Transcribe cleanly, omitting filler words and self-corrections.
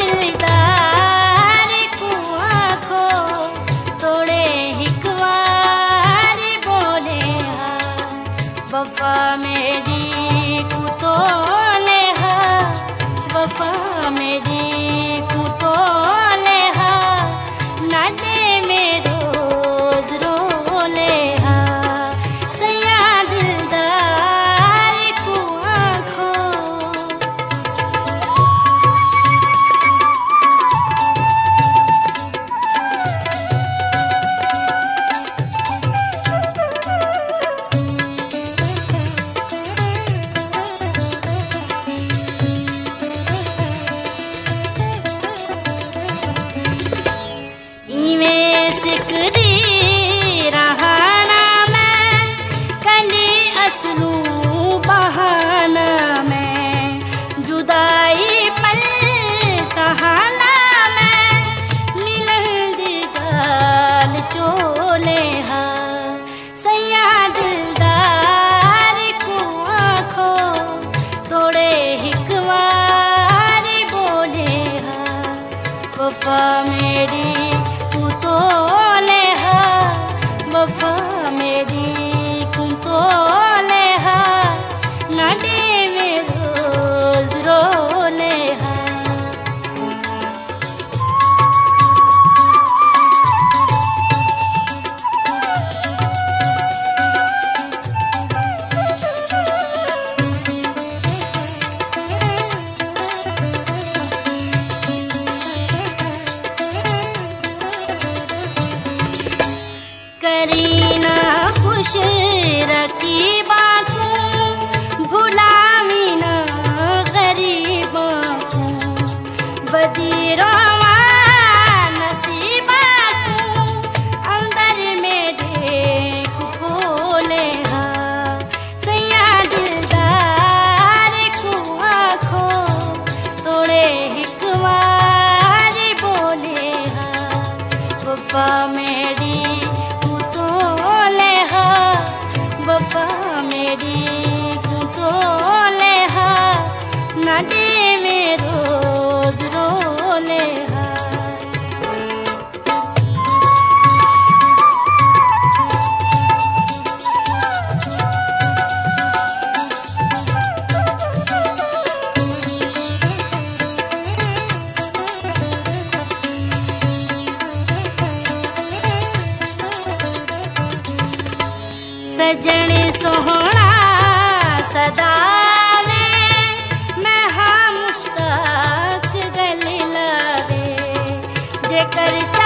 दिलदार को आखो तोड़े हिकवार बोले हा वफा मेरी को तोले हा वफा मेरी को तोले हा नाटे में रोज रोले हा सया दिलदार को आखो चोले हा सया दिलदार को आखो तोड़े हिकवार बोले हा वफा मेरी को तोले हा वफा मेरी को तोले हा नाडे में रोज रोले हा करीना खुश रखी बातू भुलावी ना गरीबा को बदीरो नसीबा को अंदर में देख खोले हा सया दिलदार को आखो तोड़े हिकवार बोले हा वफा मेरी वफा मेरी को तोले हा नाडे में रोज रोले हा सजन सोहना सदावे मैं हाँ मुश्ताक गल लावे जेकर